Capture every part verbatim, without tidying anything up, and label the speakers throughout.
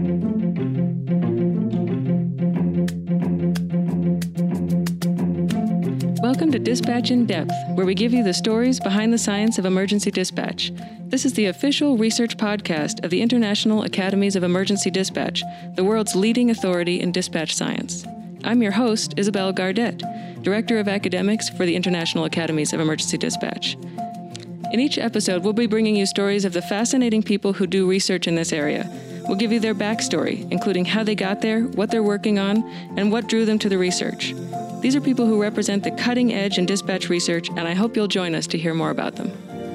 Speaker 1: Welcome to Dispatch in Depth, where we give you the stories behind the science of emergency dispatch. This is the official research podcast of the International Academies of Emergency Dispatch, the world's leading authority in dispatch science. I'm your host, Isabel Gardet, Director of Academics for the International Academies of Emergency Dispatch. In each episode, we'll be bringing you stories of the fascinating people who do research in this area. We'll give you their backstory, including how they got there, what they're working on, and what drew them to the research. These are people who represent the cutting edge in dispatch research, and I hope you'll join us to hear more about them.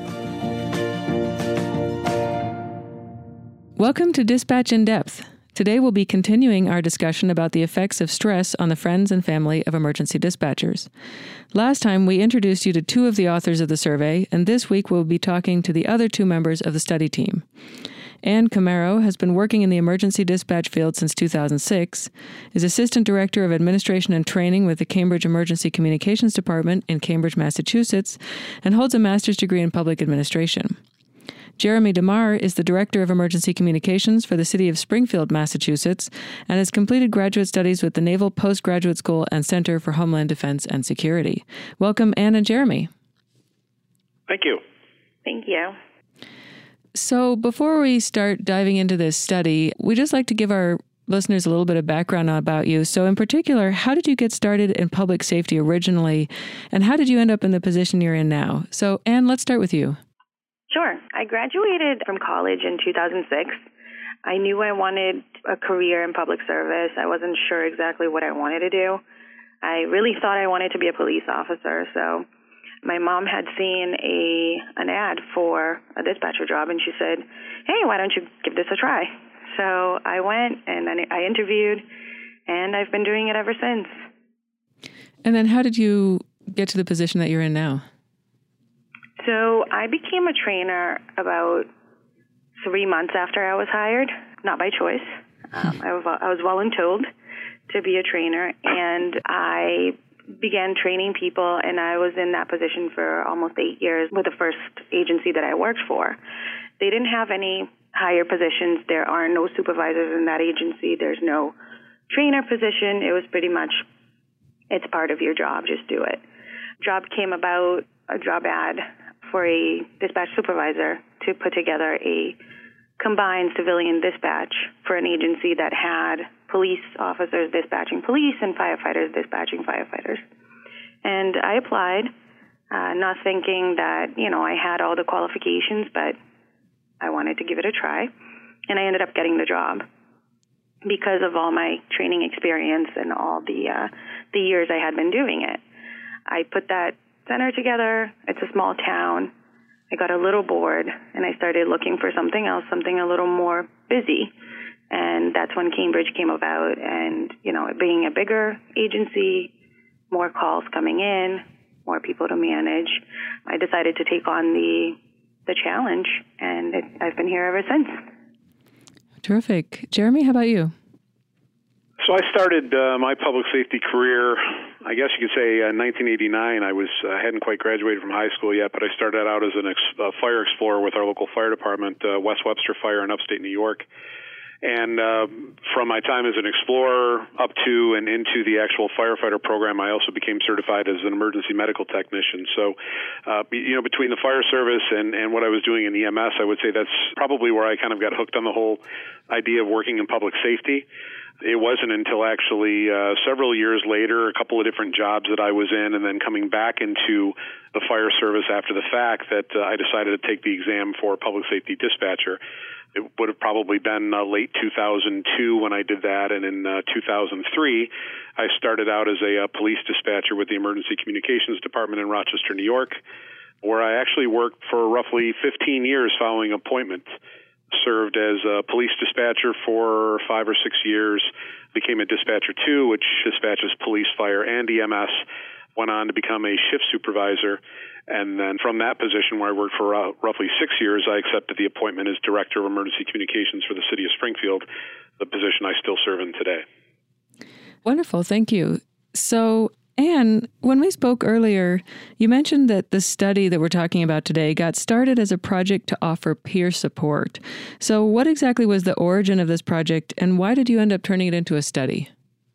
Speaker 1: Welcome to Dispatch in Depth. Today we'll be continuing our discussion about the effects of stress on the friends and family of emergency dispatchers. Last time we introduced you to two of the authors of the survey, and this week we'll be talking to the other two members of the study team. Anne Camaro has been working in the emergency dispatch field since two thousand six, is Assistant Director of Administration and Training with the Cambridge Emergency Communications Department in Cambridge, Massachusetts, and holds a master's degree in public administration. Jeremy DeMar is the Director of Emergency Communications for the City of Springfield, Massachusetts, and has completed graduate studies with the Naval Postgraduate School and Center for Homeland Defense and Security. Welcome, Anne and Jeremy.
Speaker 2: Thank you.
Speaker 3: Thank you.
Speaker 1: So before we start diving into this study, we'd just like to give our listeners a little bit of background about you. So in particular, how did you get started in public safety originally, and how did you end up in the position you're in now? So Anne, let's start with you.
Speaker 3: Sure. I graduated from college in two thousand six. I knew I wanted a career in public service. I wasn't sure exactly what I wanted to do. I really thought I wanted to be a police officer, so my mom had seen a an ad for a dispatcher job, and she said, hey, why don't you give this a try? So I went, and then I interviewed, and I've been doing it ever since.
Speaker 1: And then how did you get to the position that you're in now?
Speaker 3: So I became a trainer about three months after I was hired, not by choice. Um, I, was, I was voluntold to be a trainer, and I began training people, and I was in that position for almost eight years with the first agency that I worked for. They didn't have any higher positions. There are no supervisors in that agency. There's no trainer position. It was pretty much, it's part of your job, just do it. Job came about, a job ad for a dispatch supervisor to put together a combined civilian dispatch for an agency that had police officers dispatching police and firefighters dispatching firefighters. And I applied, uh, not thinking that, you know, I had all the qualifications, but I wanted to give it a try. And I ended up getting the job because of all my training experience and all the uh, the years I had been doing it. I put that center together. It's a small town. I got a little bored, and I started looking for something else, something a little more busy. And that's when Cambridge came about, and, you know, it being a bigger agency, more calls coming in, more people to manage, I decided to take on the the challenge, and it, I've been here ever since.
Speaker 1: Terrific. Jeremy, how about you?
Speaker 2: So I started uh, my public safety career, I guess you could say, in uh, nineteen eighty-nine. I was uh, hadn't quite graduated from high school yet, but I started out as a ex- uh, fire explorer with our local fire department, uh, West Webster Fire in upstate New York. And uh, from my time as an explorer up to and into the actual firefighter program, I also became certified as an emergency medical technician. So, uh, you know, between the fire service and, and what I was doing in E M S, I would say that's probably where I kind of got hooked on the whole idea of working in public safety. It wasn't until actually uh, several years later, a couple of different jobs that I was in, and then coming back into the fire service after the fact, that uh, I decided to take the exam for public safety dispatcher. It would have probably been uh, late two thousand two when I did that, and in uh, two thousand three, I started out as a uh, police dispatcher with the Emergency Communications Department in Rochester, New York, where I actually worked for roughly fifteen years following appointment. Served as a police dispatcher for five or six years, became a dispatcher two, which dispatches police, fire, and E M S, went on to become a shift supervisor. And then from that position, where I worked for uh, roughly six years, I accepted the appointment as Director of Emergency Communications for the City of Springfield, the position I still serve in today.
Speaker 1: Wonderful. Thank you. So And when we spoke earlier, you mentioned that the study that we're talking about today got started as a project to offer peer support. So what exactly was the origin of this project, and why did you end up turning it into a study?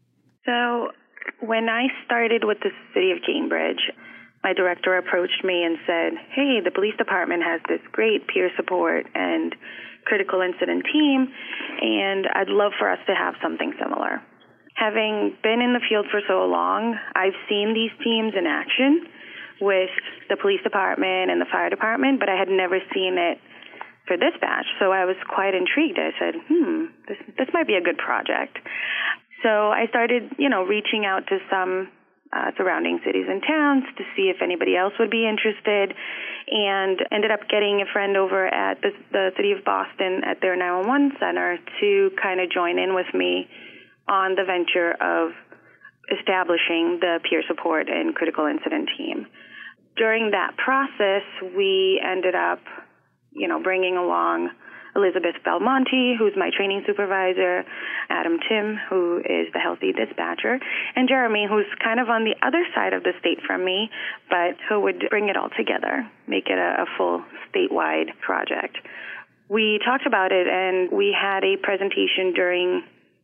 Speaker 3: So when I started with the City of Cambridge, my director approached me and said, hey, the police department has this great peer support and critical incident team, and I'd love for us to have something similar. Having been in the field for so long, I've seen these teams in action with the police department and the fire department, but I had never seen it for this batch. So I was quite intrigued. I said, hmm, this, this might be a good project. So I started, you know, reaching out to some uh, surrounding cities and towns to see if anybody else would be interested, and ended up getting a friend over at the, the City of Boston at their nine one one center to kind of join in with me on the venture of establishing the peer support and critical incident team. During that process, we ended up, you know, bringing along Elizabeth Belmonte, who's my training supervisor, Adam Tim, who is the healthy dispatcher, and Jeremy, who's kind of on the other side of the state from me, but who would bring it all together, make it a, a full statewide project. We talked about it, and we had a presentation during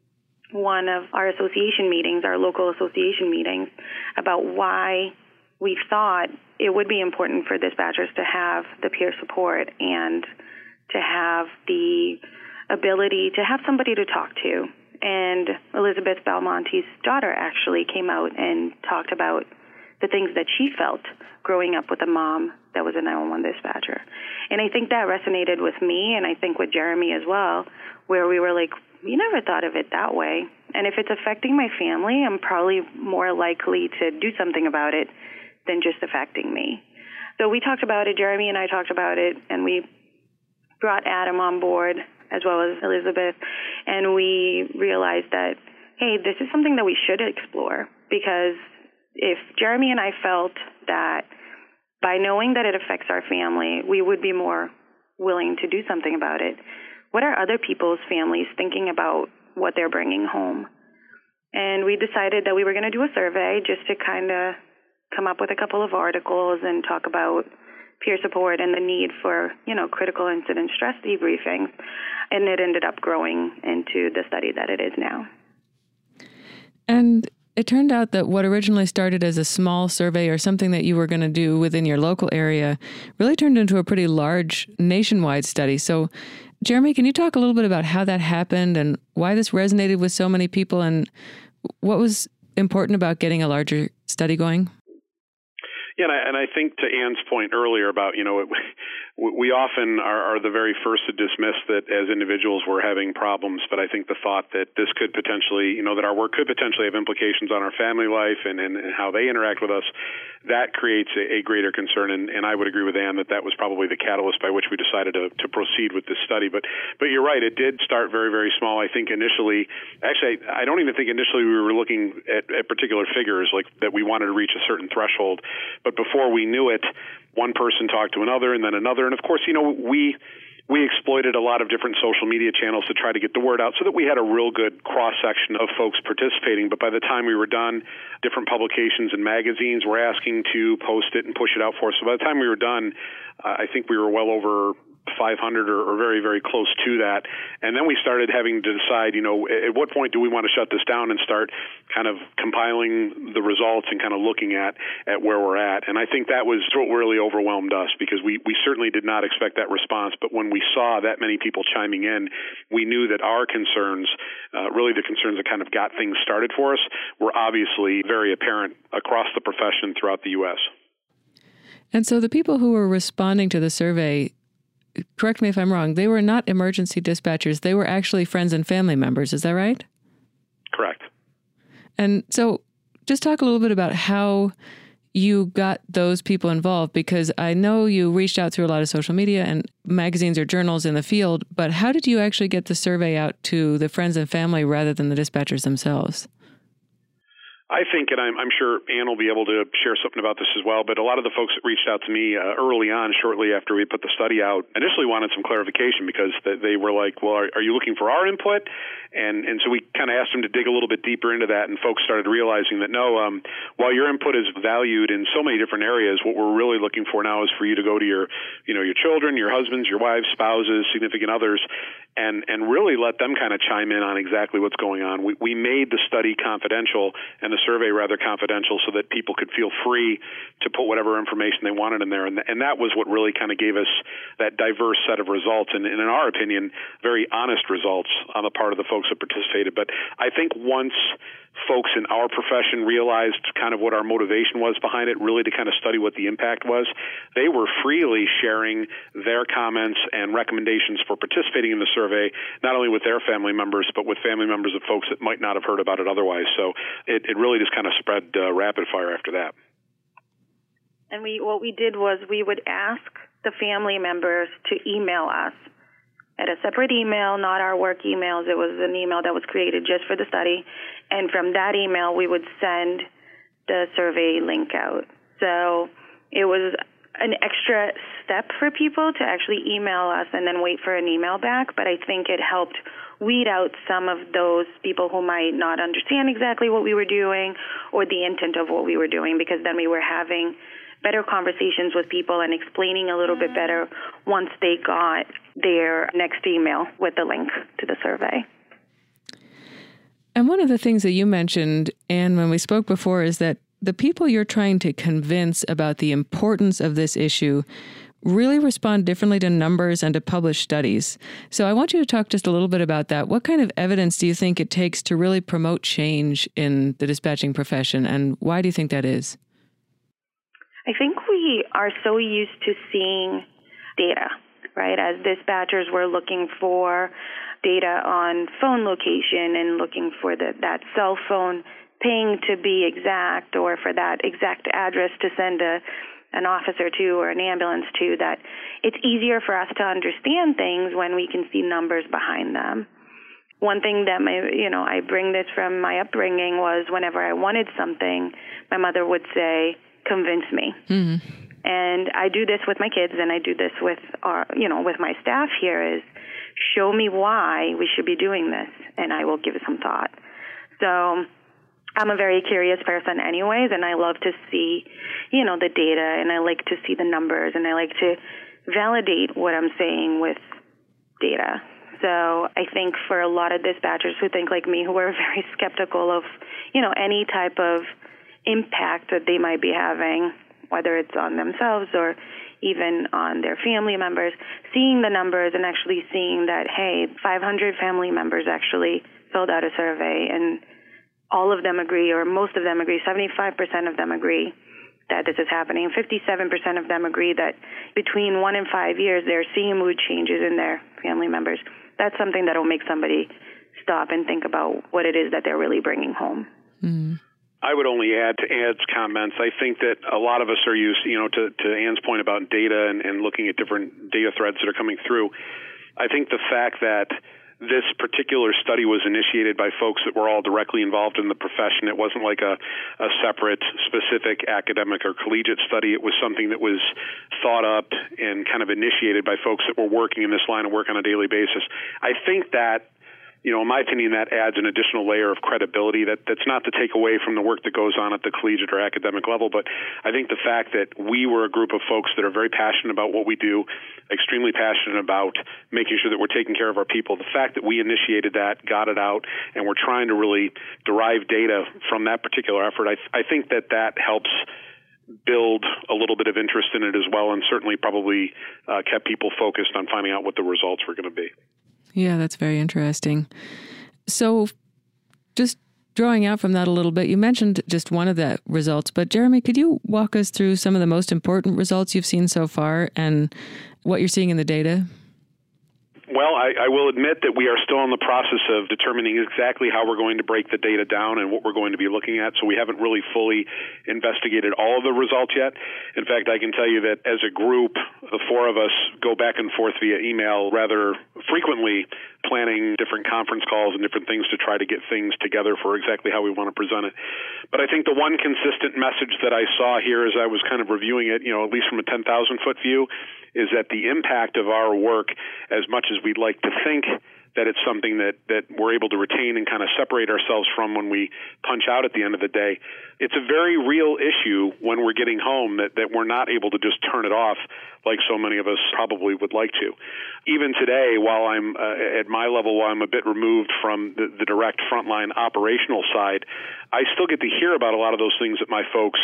Speaker 3: one of our association meetings, our local association meetings, about why we thought it would be important for dispatchers to have the peer support and to have the ability to have somebody to talk to. And Elizabeth Belmonte's daughter actually came out and talked about the things that she felt growing up with a mom that was a nine one one dispatcher. And I think that resonated with me, and I think with Jeremy as well, where we were like, we never thought of it that way. And if it's affecting my family, I'm probably more likely to do something about it than just affecting me. So we talked about it, Jeremy and I talked about it, and we brought Adam on board as well as Elizabeth, and we realized that, hey, this is something that we should explore, because if Jeremy and I felt that by knowing that it affects our family, we would be more willing to do something about it, what are other people's families thinking about what they're bringing home? And we decided that we were going to do a survey just to kind of come up with a couple of articles and talk about peer support and the need for, you know, critical incident stress debriefings. And it ended up growing into the study that it is now.
Speaker 1: And it turned out that what originally started as a small survey or something that you were going to do within your local area really turned into a pretty large nationwide study. So, Jeremy, can you talk a little bit about how that happened and why this resonated with so many people, and what was important about getting a larger study going?
Speaker 2: Yeah, and I, and I think to Ann's point earlier about, you know, it, we often are, are the very first to dismiss that as individuals we're having problems, but I think the thought that this could potentially, you know, that our work could potentially have implications on our family life and, and, and how they interact with us, that creates a, a greater concern. And, and I would agree with Ann that that was probably the catalyst by which we decided to, to proceed with this study. But but you're right, it did start very, very small. I think initially, actually, I don't even think initially we were looking at, at particular figures, like that we wanted to reach a certain threshold. But before we knew it, one person talked to another and then another. And of course, you know, we we exploited a lot of different social media channels to try to get the word out so that we had a real good cross-section of folks participating. But by the time we were done, different publications and magazines were asking to post it and push it out for us. So by the time we were done, uh, I think we were well over five hundred or, or very, very close to that. And then we started having to decide, you know, at what point do we want to shut this down and start kind of compiling the results and kind of looking at, at where we're at. And I think that was what really overwhelmed us, because we, we certainly did not expect that response. But when we saw that many people chiming in, we knew that our concerns, uh, really the concerns that kind of got things started for us, were obviously very apparent across the profession throughout the U S.
Speaker 1: And so the people who were responding to the survey, correct me if I'm wrong, they were not emergency dispatchers. They were actually friends and family members. Is that right?
Speaker 2: Correct.
Speaker 1: And so just talk a little bit about how you got those people involved, because I know you reached out through a lot of social media and magazines or journals in the field, but how did you actually get the survey out to the friends and family rather than the dispatchers themselves?
Speaker 2: I think, and I'm, I'm sure Ann will be able to share something about this as well, but a lot of the folks that reached out to me uh, early on, shortly after we put the study out, initially wanted some clarification because they were like, well, are, are you looking for our input? And and so we kind of asked them to dig a little bit deeper into that, and folks started realizing that, no, um, while your input is valued in so many different areas, what we're really looking for now is for you to go to your, you know, your children, your husbands, your wives, spouses, significant others, and, and really let them kind of chime in on exactly what's going on. We, we made the study confidential and the survey rather confidential so that people could feel free to put whatever information they wanted in there. And, th- and that was what really kind of gave us that diverse set of results, and, and in our opinion, very honest results on the part of the folks that participated. But I think once folks in our profession realized kind of what our motivation was behind it, really to kind of study what the impact was, they were freely sharing their comments and recommendations for participating in the survey, not only with their family members, but with family members of folks that might not have heard about it otherwise. So it, it really just kind of spread uh, rapid fire after that.
Speaker 3: And we what we did was we would ask the family members to email us at a separate email, not our work emails. It was an email that was created just for the study. And from that email, we would send the survey link out. So it was an extra step for people to actually email us and then wait for an email back. But I think it helped weed out some of those people who might not understand exactly what we were doing or the intent of what we were doing, because then we were having better conversations with people and explaining a little bit better once they got their next email with the link to the survey.
Speaker 1: And one of the things that you mentioned, Ann, when we spoke before, is that the people you're trying to convince about the importance of this issue really respond differently to numbers and to published studies. So I want you to talk just a little bit about that. What kind of evidence do you think it takes to really promote change in the dispatching profession, and why do you think that is?
Speaker 3: I think we are so used to seeing data, right? As dispatchers, we're looking for data on phone location and looking for the, that cell phone ping to be exact, or for that exact address to send a, an officer to or an ambulance to, that it's easier for us to understand things when we can see numbers behind them. One thing that my, you know, I bring this from my upbringing was whenever I wanted something, my mother would say, convince me. Mm-hmm. And I do this with my kids, and I do this with our, you know, with my staff here, is show me why we should be doing this, and I will give it some thought. So I'm a very curious person anyways, and I love to see, you know, the data, and I like to see the numbers, and I like to validate what I'm saying with data. So I think for a lot of dispatchers who think like me, who are very skeptical of, you know, any type of impact that they might be having, whether it's on themselves or even on their family members, seeing the numbers and actually seeing that, hey, five hundred family members actually filled out a survey, and all of them agree, or most of them agree, seventy-five percent of them agree that this is happening. fifty-seven percent of them agree that between one and five years, they're seeing mood changes in their family members. That's something that will make somebody stop and think about what it is that they're really bringing home.
Speaker 1: Mm.
Speaker 2: I would only add to Ann's comments. I think that a lot of us are used, you know, to, to Ann's point about data and, and looking at different data threads that are coming through. I think the fact that this particular study was initiated by folks that were all directly involved in the profession. It wasn't like a, a separate, specific academic or collegiate study. It was something that was thought up and kind of initiated by folks that were working in this line of work on a daily basis. I think that, you know, in my opinion, that adds an additional layer of credibility. That that's not to take away from the work that goes on at the collegiate or academic level, but I think the fact that we were a group of folks that are very passionate about what we do, extremely passionate about making sure that we're taking care of our people, the fact that we initiated that, got it out, and we're trying to really derive data from that particular effort, I, I think that that helps build a little bit of interest in it as well, and certainly probably uh, kept people focused on finding out what the results were going to be.
Speaker 1: Yeah, that's very interesting. So just drawing out from that a little bit, you mentioned just one of the results, but Jeremy, could you walk us through some of the most important results you've seen so far and what you're seeing in the data?
Speaker 2: Well, I, I will admit that we are still in the process of determining exactly how we're going to break the data down and what we're going to be looking at, so we haven't really fully investigated all of the results yet. In fact, I can tell you that as a group, the four of us go back and forth via email rather frequently planning different conference calls and different things to try to get things together for exactly how we want to present it. But I think the one consistent message that I saw here as I was kind of reviewing it, you know, at least from a ten thousand foot view, is that the impact of our work, as much as we'd like to think that it's something that, that we're able to retain and kind of separate ourselves from when we punch out at the end of the day, it's a very real issue when we're getting home that, that we're not able to just turn it off like so many of us probably would like to. Even today, while I'm uh, at my level, while I'm a bit removed from the, the direct frontline operational side, I still get to hear about a lot of those things that my folks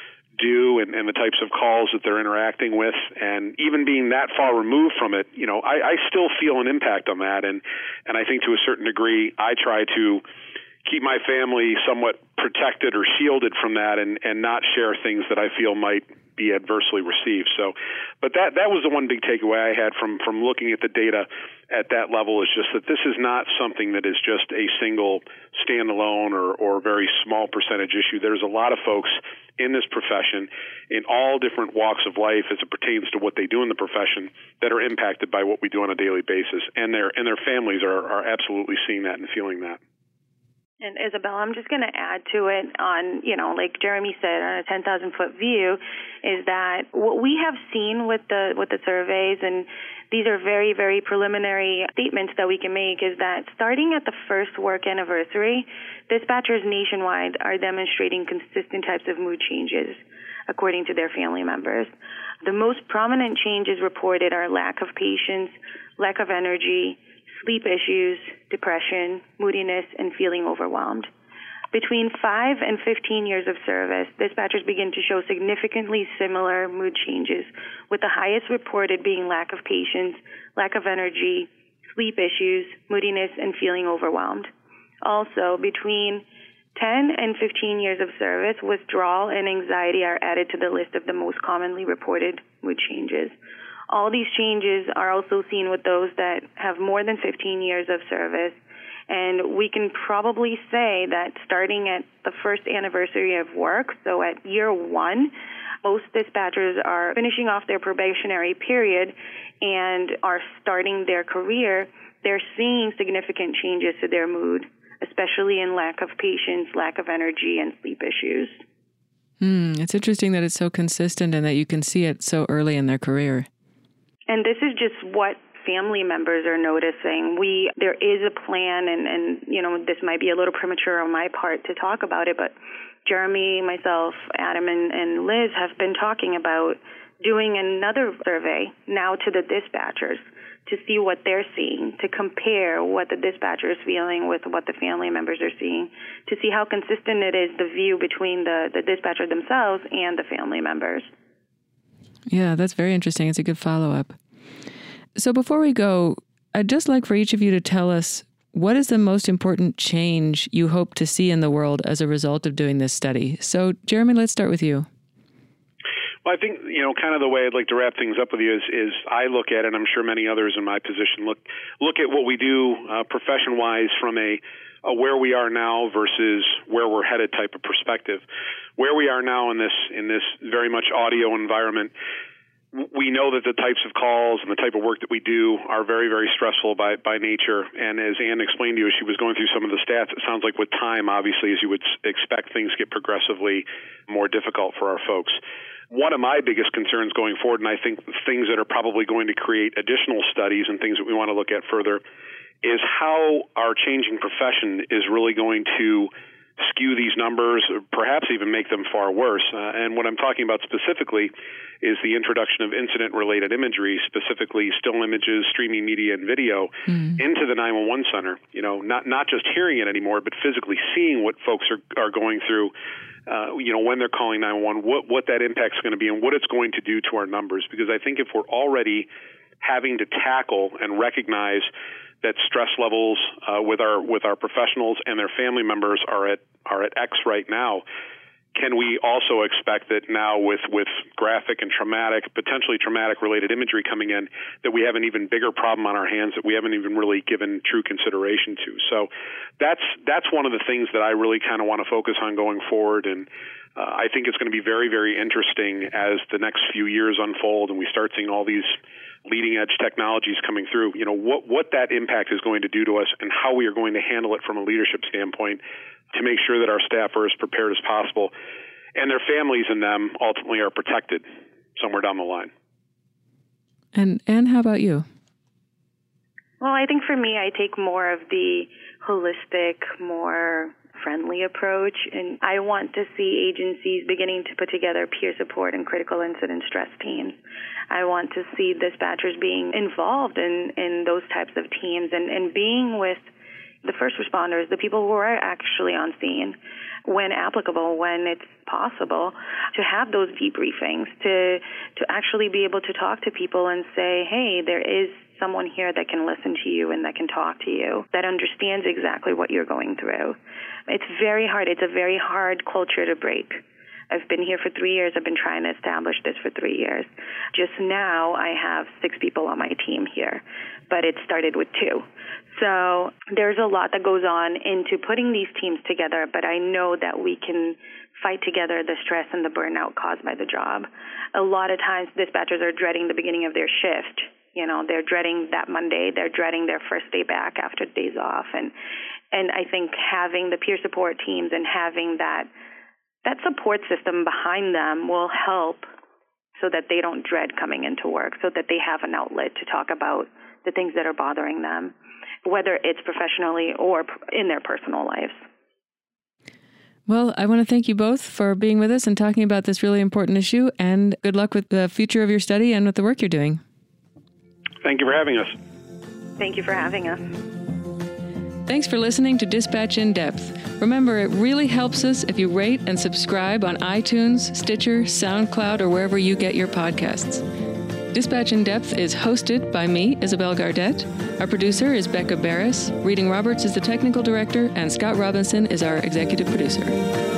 Speaker 2: do and, and the types of calls that they're interacting with. And even being that far removed from it, you know, I, I still feel an impact on that. And, and I think to a certain degree, I try to keep my family somewhat protected or shielded from that and, and not share things that I feel might be adversely received. So, but that, that was the one big takeaway I had from, from looking at the data at that level, is just that this is not something that is just a single standalone or, or very small percentage issue. There's a lot of folks in this profession in all different walks of life as it pertains to what they do in the profession that are impacted by what we do on a daily basis. And their, and their families are, are absolutely seeing that and feeling that.
Speaker 3: And Isabel, I'm just going to add to it on, you know, like Jeremy said, on a ten thousand foot view, is that what we have seen with the with the surveys, and these are very, very preliminary statements that we can make, is that starting at the first work anniversary, dispatchers nationwide are demonstrating consistent types of mood changes according to their family members. The most prominent changes reported are lack of patience, lack of energy, sleep issues, depression, moodiness, and feeling overwhelmed. Between five and fifteen years of service, dispatchers begin to show significantly similar mood changes, with the highest reported being lack of patience, lack of energy, sleep issues, moodiness, and feeling overwhelmed. Also, between ten and fifteen years of service, withdrawal and anxiety are added to the list of the most commonly reported mood changes. All these changes are also seen with those that have more than fifteen years of service, and we can probably say that starting at the first anniversary of work, so at year one, most dispatchers are finishing off their probationary period and are starting their career. They're seeing significant changes to their mood, especially in lack of patience, lack of energy, and sleep issues.
Speaker 1: Hmm, it's interesting that it's so consistent and that you can see it so early in their career.
Speaker 3: And this is just what family members are noticing. We there is a plan, and, and you know, this might be a little premature on my part to talk about it, but Jeremy, myself, Adam, and, and Liz have been talking about doing another survey now to the dispatchers to see what they're seeing, to compare what the dispatcher is feeling with what the family members are seeing, to see how consistent it is, the view between the, the dispatcher themselves and the family members.
Speaker 1: Yeah, that's very interesting. It's a good follow-up. So before we go, I'd just like for each of you to tell us, what is the most important change you hope to see in the world as a result of doing this study? So, Jeremy, let's start with you.
Speaker 2: Well, I think, you know, kind of the way I'd like to wrap things up with you is, is I look at it, and I'm sure many others in my position look look at what we do uh, profession-wise from a, a where we are now versus where we're headed type of perspective. Where we are now in this in this very much audio environment, we know that the types of calls and the type of work that we do are very, very stressful by, by nature. And as Ann explained to you, as she was going through some of the stats, it sounds like with time, obviously, as you would expect, things get progressively more difficult for our folks. One of my biggest concerns going forward, and I think things that are probably going to create additional studies and things that we want to look at further, is how our changing profession is really going to skew these numbers, or perhaps even make them far worse. Uh, and what I'm talking about specifically is the introduction of incident-related imagery, specifically still images, streaming media, and video, mm. into the nine one one center. You know, not not just hearing it anymore, but physically seeing what folks are are going through. Uh, you know, when they're calling nine one one, what what that impact's going to be, and what it's going to do to our numbers. Because I think if we're already having to tackle and recognize that stress levels uh, with our with our professionals and their family members are at are at X right now, can we also expect that now with, with graphic and traumatic, potentially traumatic related imagery coming in, that we have an even bigger problem on our hands that we haven't even really given true consideration to? So that's that's one of the things that I really kind of want to focus on going forward. And Uh, I think it's going to be very, very interesting as the next few years unfold and we start seeing all these leading edge technologies coming through, you know, what, what that impact is going to do to us and how we are going to handle it from a leadership standpoint to make sure that our staff are as prepared as possible and their families and them ultimately are protected somewhere down the line.
Speaker 1: And Anne, how about you?
Speaker 3: Well, I think for me, I take more of the holistic, more friendly approach, and I want to see agencies beginning to put together peer support and critical incident stress teams. I want to see dispatchers being involved in, in those types of teams and, and being with the first responders, the people who are actually on scene, when applicable, when it's possible, to have those debriefings, to to actually be able to talk to people and say, hey, there is someone here that can listen to you and that can talk to you, that understands exactly what you're going through. It's very hard. It's a very hard culture to break. I've been here for three years. I've been trying to establish this for three years. Just now, I have six people on my team here, but it started with two. So there's a lot that goes on into putting these teams together, but I know that we can fight together the stress and the burnout caused by the job. A lot of times, dispatchers are dreading the beginning of their shift. You know, they're dreading that Monday. They're dreading their first day back after days off. And and I think having the peer support teams and having that that support system behind them will help so that they don't dread coming into work, so that they have an outlet to talk about the things that are bothering them, whether it's professionally or in their personal lives.
Speaker 1: Well, I want to thank you both for being with us and talking about this really important issue, and good luck with the future of your study and with the work you're doing.
Speaker 2: Thank you for having us.
Speaker 3: Thank you for having us.
Speaker 1: Thanks for listening to Dispatch in Depth. Remember, it really helps us if you rate and subscribe on iTunes, Stitcher, SoundCloud, or wherever you get your podcasts. Dispatch in Depth is hosted by me, Isabel Gardette. Our producer is Becca Barris. Reading Roberts is the technical director, and Scott Robinson is our executive producer.